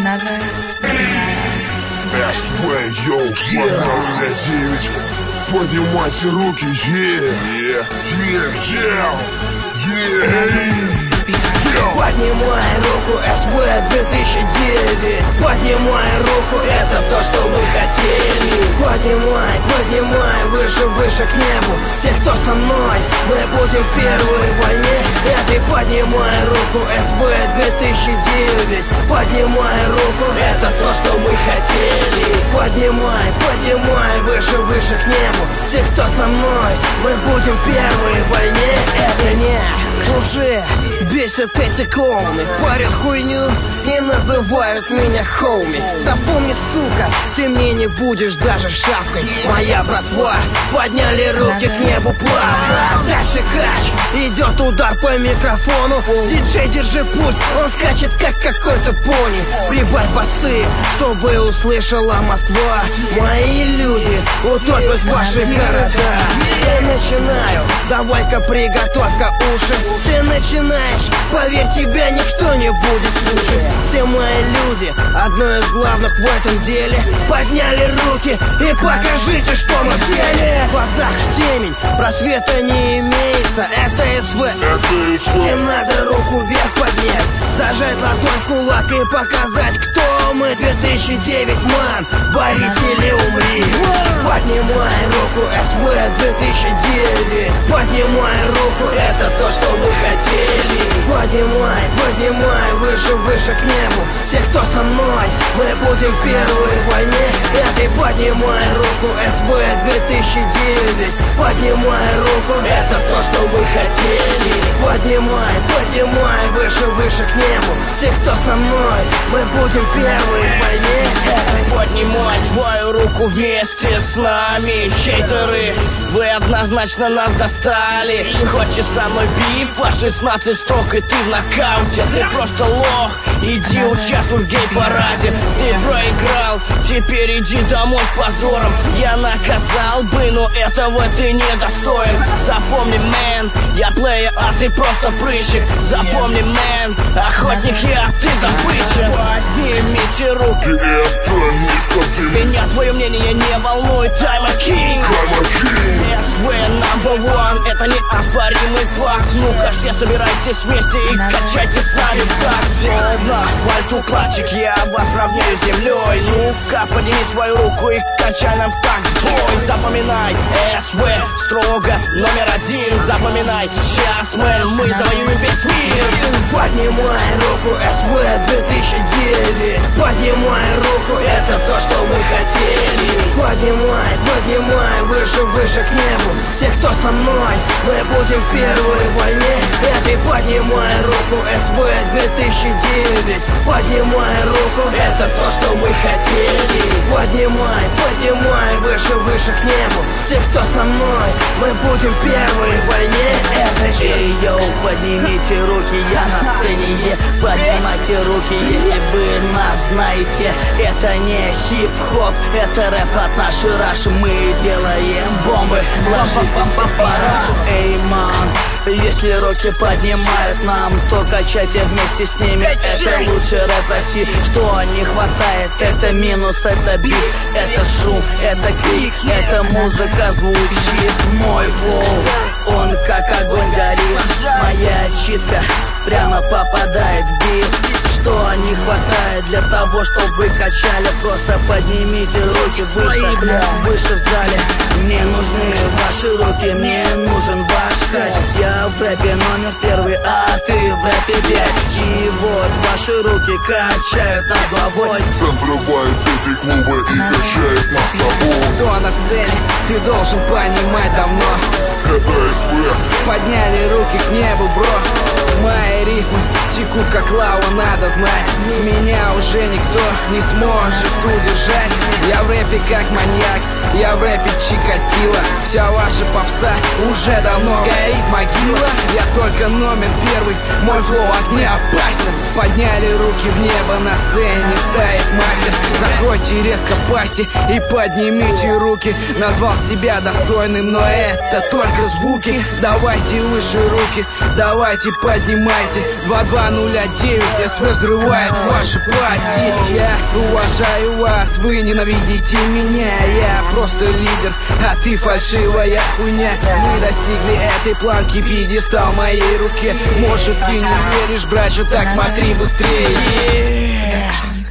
Another СВ, поднимайте руки, Поднимай руку, СВ 2009. Поднимай руку, это то, что мы хотели. Поднимай, поднимай, выше, выше к небу. Все, кто со мной, мы будем в первой войне. А ты поднимай руку, СВ 2009. Поднимай руку, это то, что мы хотели. Поднимай, поднимай, выше, выше к небу. Все, кто со мной, мы будем в первой войне. Это не уже бесят эти клоуны, парят хуйню и называют меня хоуми. Запомни, сука, ты мне не будешь даже шапкой. Моя братва, подняли руки к небу плавно. Дальше кач, идет удар по микрофону. Диджей, держи пульт, он скачет как какой-то пони. Прибавь басы, чтобы услышала Москва. Мои люди утопят ваши города. Я начинаю, давай-ка приготовь-ка уши. Ты начинаешь, поверь, тебя никто не будет слушать. Все мои люди, одно из главных в этом деле. Подняли руки и покажите, что мы в деле. В глазах темень, просвета не имеется. Это СВ. Всем надо руку вверх поднять, зажать ладонь в кулак и показать, кто мы. 2009, ман, борись или умри. Поднимай руку, СВ 2009. Поднимай руку, это то, что мы хотели. Поднимай, поднимай, выше, выше к небу. Все, кто со мной, мы будем в первой войне. А ты поднимай руку, СВ 2009. Поднимай руку, это то, что мы хотели. Поднимай, поднимай, выше, выше к небу. Все, кто со мной, мы будем в первой войне. Поднимай свою руку вместе с нами. Хейтеры, вы однозначно нас достали. Хочешь со мной биф, а 16 строк и ты в нокауте. Ты просто лох, иди участвуй в гей-параде. Ты проиграл, теперь иди домой с позором. Я наказал бы, но этого ты не достоин. Запомни, мэн, я плеер, а ты просто прыщик. Запомни, мэн, охотник я, а ты добыча. Поднимите руки, это мистер Тим. меня твое мнение не волнует. I'm a king. СВ number one, это неоспоримый факт. Ну-ка все собирайтесь вместе и качайте с нами так. Словно асфальт укладчик, я вас равняю с землей. Ну-ка подними свою руку и качай нам в такт бой. Запоминай, СВ строго номер один. Запоминай, сейчас, мэн, мы завоюем весь мир. Поднимай руку, СВ 2009. Поднимай руку, это то, что мы хотели. Поднимай, поднимай, выше, выше к небу. Все, кто со мной, мы будем в первой войне. А ты поднимай руку, СВ 2009. Поднимай руку, это то, что мы хотели. Поднимай, поднимай, выше, выше к небу. Все, кто со мной, мы будем в первой войне. Это Эй, йоу, поднимите руки, я на сцене. Поднимайте руки, если вы нас знаете. Это не хип-хоп, это рэп от нашей Раши. Мы делаем бомбы, ложим по парашу. Эй, ман, если руки поднимают нам, то качайте вместе с ними. Это лучший рэп России. Что не хватает, это минус, это бит, это шум, это крик, это музыка звучит. Мой флоу, он как огонь горит. Моя читка прямо попадает в бит. Что не хватает для того, чтобы вы качали? Просто поднимите руки выше, выше в зале. Мне нужны ваши руки, мне нужен ваш кач. Я в рэпе номер первый, а ты в рэпе 5. И вот ваши руки качают над головой. Взрывает эти клубы и качает нас с тобой. Кто на сцене, ты должен понимать давно. Это СВ. Подняли руки к небу, бро. Мои рифмы текут как лава, надо знать. Меня уже никто не сможет удержать. Я в рэпе как маньяк, я в рэпе Чикатило. Вся ваша попса уже давно горит могила. Я только номер первый, мой флоу огня опасен. Подняли руки в небо, на сцене стоит мастер. Закройте резко пасти и поднимите руки. Назвал себя достойным, но это только звуки. Давайте выше руки, давайте поднимите поднимайте 2209, СВ взрывает ваши пати. Я уважаю вас, вы ненавидите меня. Я просто лидер, а ты фальшивая хуйня. Мы достигли этой планки, пьедестал в моей руке. Может ты не веришь, братья, так смотри быстрее.